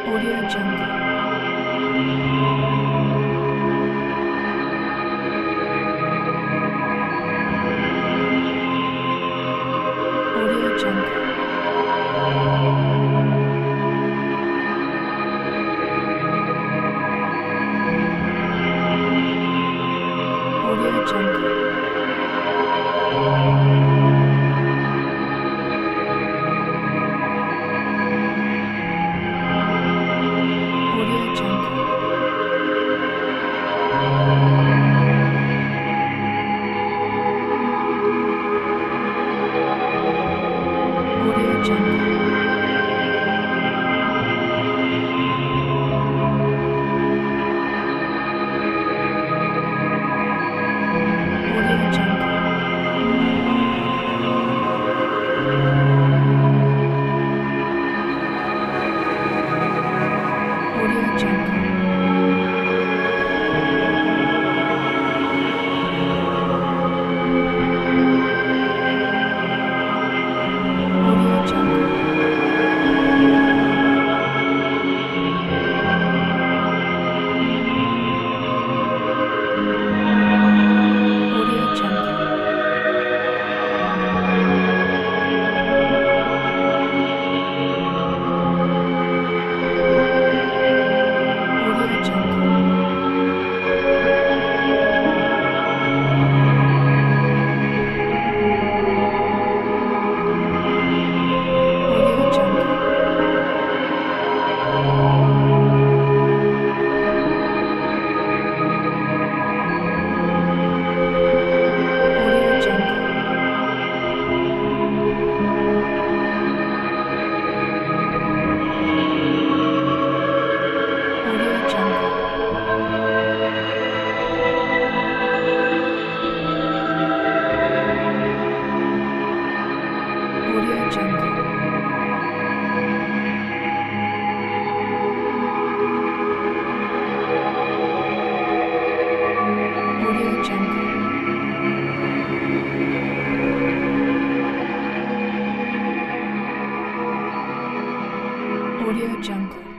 Audio Jungle. Audio Jungle. Audio Jungle. Audio Jungle. Audio Jungle. Audio Jungle. Audio Jungle. Audio Jungle. Audio Jungle. Audio Jungle. Audio Jungle. Audio Jungle. Audio Jungle. Audio Jungle. Audio Jungle. Audio Jungle.